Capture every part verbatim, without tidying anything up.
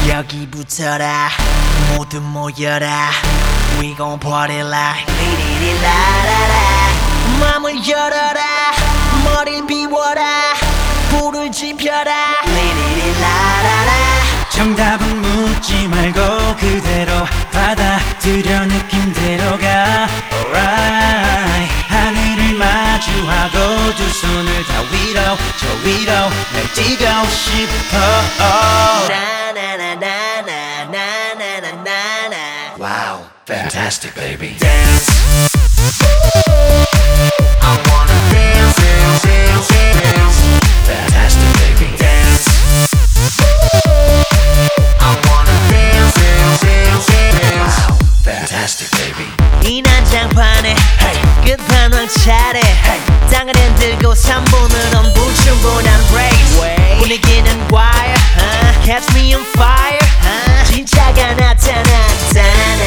여기부터라 모두 모여라 We gon' party like 리리리라라라 맘을 열어라 머리를 비워라 불을 지펴라 리리리라라라 정답은 묻지 말고 그대로 받아들여 느낌대로 가 Alright 하늘을 마주하고 두 손을 다 위로 저 위로 날 뛰고 싶어 나나나나나나나나나나 Wow, fantastic baby Dance I wanna dance, dance, dance, dance Fantastic baby Dance I wanna dance, dance, dance, dance Wow, fantastic baby 이 난장판에 Hey 끝판왕 차례 Hey 땅을 흔들고 삼 분은 불충분한 race 분위기는 wire uh, Catch me on fire uh, 진짜가 나타났다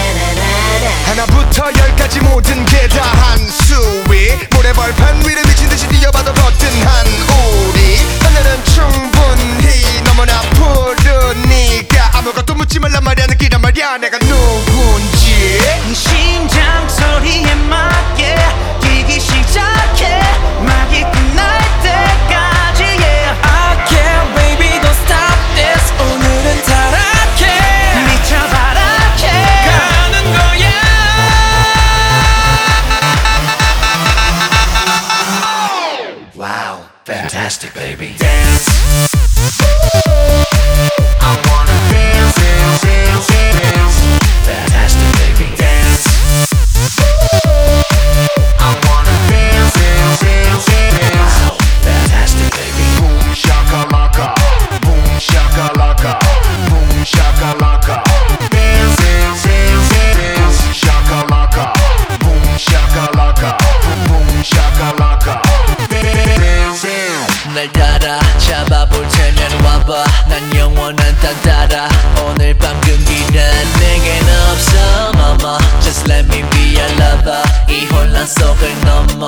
하나부터 열까지 모든 게 다 한 수위 모래벌판 위를 미친듯이 뛰어봐도 거뜬한 우리 하늘은 충분히 너무나 푸르니까 아무것도 묻지 말란 말이야 느끼란 말이야 내가 누군지 이 심장 소리에 맞게 뛰기 시작해 막이 끝날 때까지 yeah I can't baby don't stop this 오늘은 타락해 미쳐 바라게 가는 거야 Wow fantastic baby Dance I wanna dance, dance, dance, dance Fantastic baby Dance I wanna dance, dance, dance, dance Wow fantastic baby Boom shakalaka Boom shakalaka Boom shakalaka Dance, dance, dance, dance Boom shakalaka Boom shakalaka Boom shakalaka Dance, dance 날 따라 잡아볼 테면 와봐 난 영원한 딴따라 오늘 밤 금기는 내겐 없어 mama Just let me be your lover 이 혼란 속을 넘어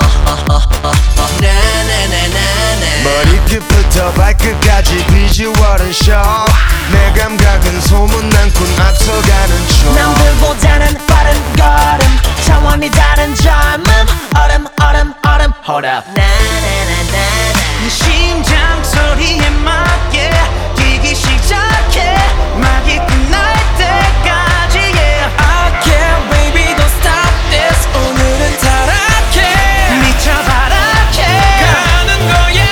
나나나나나 머리끝부터 발끝까지 비주얼은 shock 내 감각은 소문난군 앞서가는 중 남들보다는 빠른 걸음 차원이 다른 젊음 얼음 얼음 얼음 Hold up 나나나나나 이 심장 소리에 맞게 뛰기 시작해 막이 끝날 때까지 yeah I can't baby don't stop this 오늘은 타락해 미쳐 바라게 가는 거야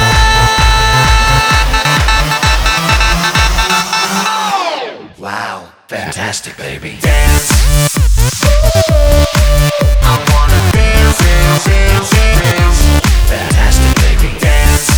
Wow fantastic baby Dance I wanna dance, dance, dance, dance Fantastic baby Dance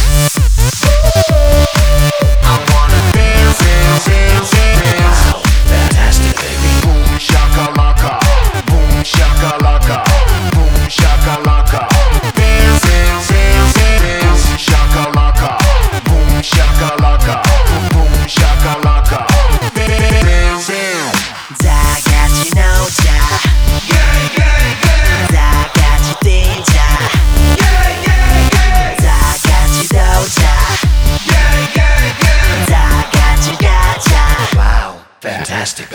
I wanna dance, dance, dance, dance Wow fantastic baby Boom shakalaka Boom shakalaka Boom shakalaka Dance, dance, dance, dance Boom shakalaka Boom shakalaka Boom shakalaka Dance, dance 다 같이 놀자 다 같이 뛰자 다 같이 놀자 다 같이 가자 Wow fantastic